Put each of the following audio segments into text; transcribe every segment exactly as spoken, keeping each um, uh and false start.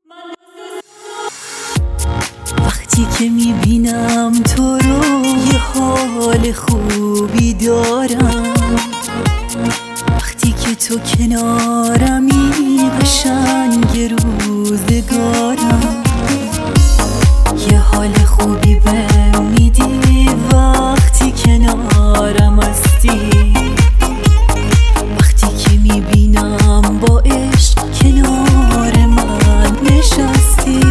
وقتی که میبینم تو رو یه حال خوبی دارم، وقتی که تو کنارمی قشنگ روزگارم، یه حال خوبی بهم میدی وقتی کنارم هستی، وقتی که میبینم با عشق کنار من نشستی.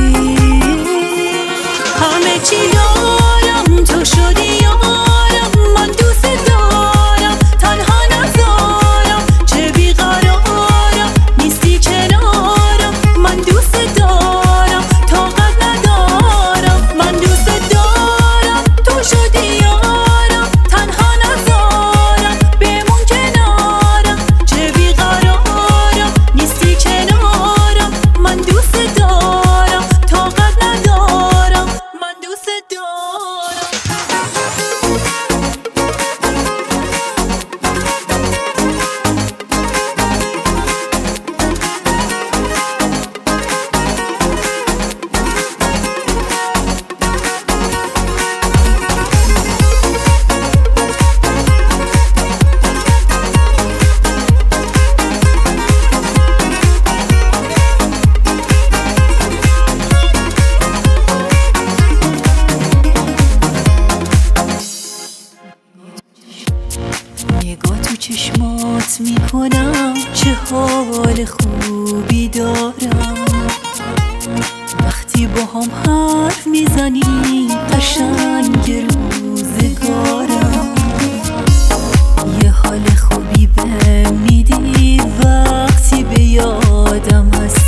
همه چی دارم تو شدی یارم، من دوست دارم تنها نذارم، چه بیقرارم نیستی کنارم، من دوست دارم طاقت ندارم، من دوست دارم تو شدی یارم تنها نذارم، بمون کنارم، چه بیقرارم نیستی کنارم، من دوست دارم طاقت ندارم، من دوست دارم. نگاه تو چشمات میکنم چه حال خوبی دارم، وقتی با هم حرف میزنی قشنگ روزگارم، یه حال خوبی بهم میدی وقتی به یادم هستی.